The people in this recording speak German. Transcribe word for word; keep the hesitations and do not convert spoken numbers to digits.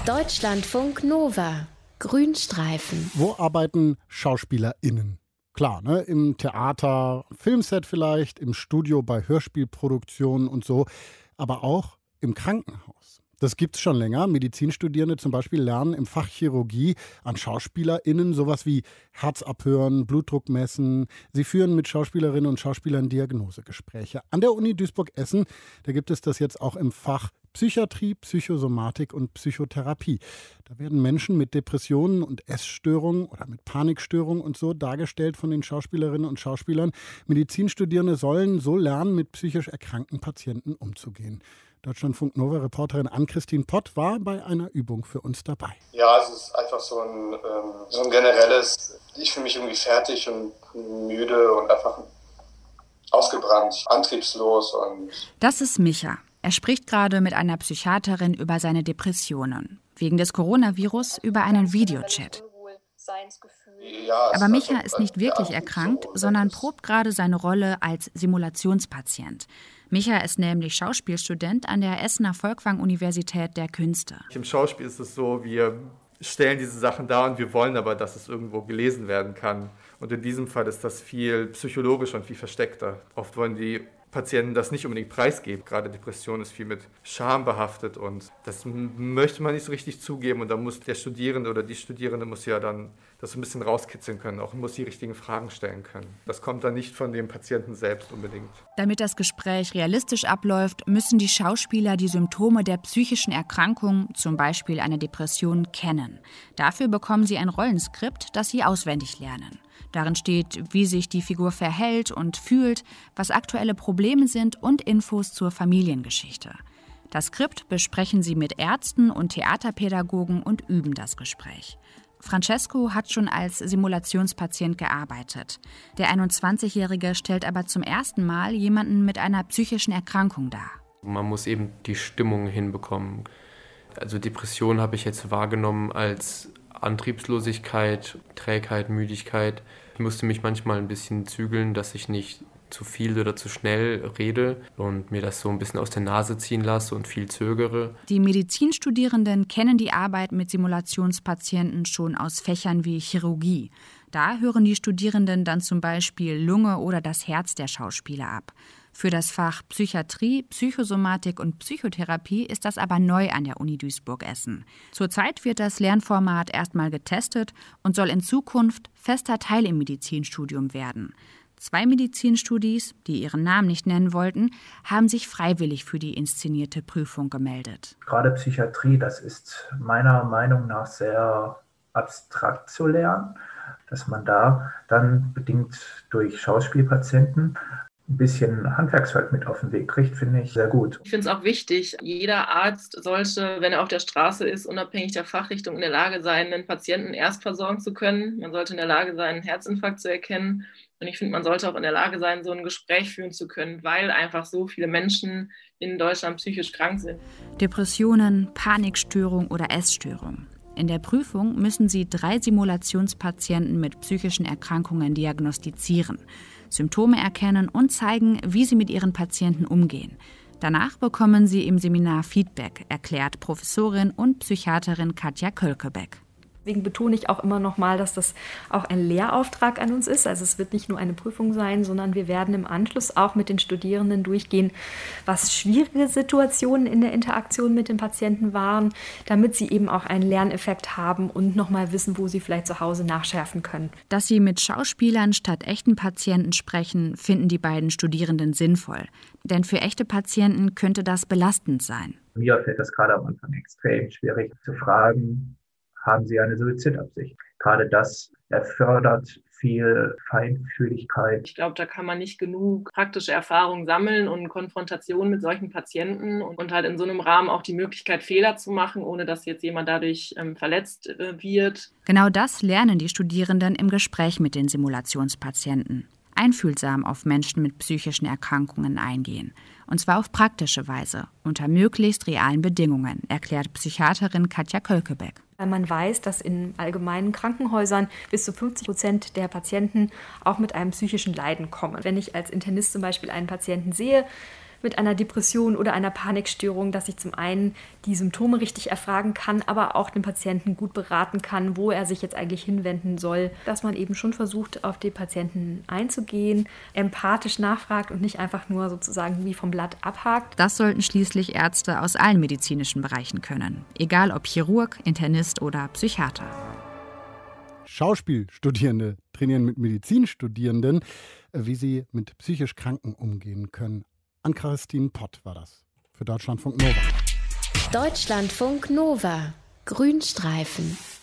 Deutschlandfunk Nova. Grünstreifen. Wo arbeiten SchauspielerInnen? Klar, ne? Im Theater, Filmset vielleicht, im Studio bei Hörspielproduktionen und so, aber auch im Krankenhaus. Das gibt's schon länger. Medizinstudierende zum Beispiel lernen im Fach Chirurgie an SchauspielerInnen sowas wie Herz abhören, Blutdruck messen. Sie führen mit Schauspielerinnen und Schauspielern Diagnosegespräche. An der Uni Duisburg-Essen, da gibt es das jetzt auch im Fach Psychiatrie, Psychosomatik und Psychotherapie. Da werden Menschen mit Depressionen und Essstörungen oder mit Panikstörungen und so dargestellt von den Schauspielerinnen und Schauspielern. Medizinstudierende sollen so lernen, mit psychisch erkrankten Patienten umzugehen. Deutschlandfunk Nova-Reporterin Ann-Christine Pott war bei einer Übung für uns dabei. Ja, es ist einfach so ein, ähm, so ein generelles, ich fühle mich irgendwie fertig und müde und einfach ausgebrannt, antriebslos. Und das ist Micha. Er spricht gerade mit einer Psychiaterin über seine Depressionen. Wegen des Coronavirus über einen Videochat. Ja, Aber Micha ist nicht wirklich erkrankt, sondern probt gerade seine Rolle als Simulationspatient. Micha ist nämlich Schauspielstudent an der Essener Folkwang-Universität der Künste. Im Schauspiel ist es so, wir stellen diese Sachen dar und wir wollen aber, dass es irgendwo gelesen werden kann. Und in diesem Fall ist das viel psychologischer und viel versteckter. Oft wollen die Patienten das nicht unbedingt preisgeben. Gerade Depression ist viel mit Scham behaftet und das m- möchte man nicht so richtig zugeben. Und da muss der Studierende oder die Studierende muss ja dann das ein bisschen rauskitzeln können, auch muss die richtigen Fragen stellen können. Das kommt dann nicht von dem Patienten selbst unbedingt. Damit das Gespräch realistisch abläuft, müssen die Schauspieler die Symptome der psychischen Erkrankung, zum Beispiel eine Depression, kennen. Dafür bekommen sie ein Rollenskript, das sie auswendig lernen. Darin steht, wie sich die Figur verhält und fühlt, was aktuelle Probleme sind und Infos zur Familiengeschichte. Das Skript besprechen sie mit Ärzten und Theaterpädagogen und üben das Gespräch. Francesco hat schon als Simulationspatient gearbeitet. Der einundzwanzigjährige stellt aber zum ersten Mal jemanden mit einer psychischen Erkrankung dar. Man muss eben die Stimmung hinbekommen. Also Depression habe ich jetzt wahrgenommen als Antriebslosigkeit, Trägheit, Müdigkeit. Ich musste mich manchmal ein bisschen zügeln, dass ich nicht zu viel oder zu schnell rede und mir das so ein bisschen aus der Nase ziehen lasse und viel zögere. Die Medizinstudierenden kennen die Arbeit mit Simulationspatienten schon aus Fächern wie Chirurgie. Da hören die Studierenden dann zum Beispiel Lunge oder das Herz der Schauspieler ab. Für das Fach Psychiatrie, Psychosomatik und Psychotherapie ist das aber neu an der Uni Duisburg-Essen. Zurzeit wird das Lernformat erstmal getestet und soll in Zukunft fester Teil im Medizinstudium werden. Zwei Medizinstudis, die ihren Namen nicht nennen wollten, haben sich freiwillig für die inszenierte Prüfung gemeldet. Gerade Psychiatrie, das ist meiner Meinung nach sehr abstrakt zu lernen, dass man da dann bedingt durch Schauspielpatienten ein bisschen Handwerkszeug mit auf den Weg kriegt, finde ich sehr gut. Ich finde es auch wichtig, jeder Arzt sollte, wenn er auf der Straße ist, unabhängig der Fachrichtung in der Lage sein, einen Patienten erst versorgen zu können. Man sollte in der Lage sein, einen Herzinfarkt zu erkennen. Und ich finde, man sollte auch in der Lage sein, so ein Gespräch führen zu können, weil einfach so viele Menschen in Deutschland psychisch krank sind. Depressionen, Panikstörung oder Essstörung. In der Prüfung müssen sie drei Simulationspatienten mit psychischen Erkrankungen diagnostizieren, Symptome erkennen und zeigen, wie sie mit ihren Patienten umgehen. Danach bekommen sie im Seminar Feedback, erklärt Professorin und Psychiaterin Katja Kölkebeck. Deswegen betone ich auch immer noch mal, dass das auch ein Lehrauftrag an uns ist. Also es wird nicht nur eine Prüfung sein, sondern wir werden im Anschluss auch mit den Studierenden durchgehen, was schwierige Situationen in der Interaktion mit den Patienten waren, damit sie eben auch einen Lerneffekt haben und noch mal wissen, wo sie vielleicht zu Hause nachschärfen können. Dass sie mit Schauspielern statt echten Patienten sprechen, finden die beiden Studierenden sinnvoll. Denn für echte Patienten könnte das belastend sein. Mir fällt das gerade am Anfang extrem schwierig zu fragen, haben Sie eine Suizidabsicht? Gerade das erfordert viel Feinfühligkeit. Ich glaube, da kann man nicht genug praktische Erfahrung sammeln und Konfrontation mit solchen Patienten und halt in so einem Rahmen auch die Möglichkeit, Fehler zu machen, ohne dass jetzt jemand dadurch ähm, verletzt äh, wird. Genau das lernen die Studierenden im Gespräch mit den Simulationspatienten. Einfühlsam auf Menschen mit psychischen Erkrankungen eingehen. Und zwar auf praktische Weise, unter möglichst realen Bedingungen, erklärt Psychiaterin Katja Kölkebeck. Weil man weiß, dass in allgemeinen Krankenhäusern bis zu fünfzig Prozent der Patienten auch mit einem psychischen Leiden kommen. Wenn ich als Internist zum Beispiel einen Patienten sehe mit einer Depression oder einer Panikstörung, dass ich zum einen die Symptome richtig erfragen kann, aber auch den Patienten gut beraten kann, wo er sich jetzt eigentlich hinwenden soll. Dass man eben schon versucht, auf den Patienten einzugehen, empathisch nachfragt und nicht einfach nur sozusagen wie vom Blatt abhakt. Das sollten schließlich Ärzte aus allen medizinischen Bereichen können. Egal ob Chirurg, Internist oder Psychiater. Schauspielstudierende trainieren mit Medizinstudierenden, wie sie mit psychisch Kranken umgehen können. Ann-Christine Pott war das für Deutschlandfunk Nova. Deutschlandfunk Nova. Grünstreifen.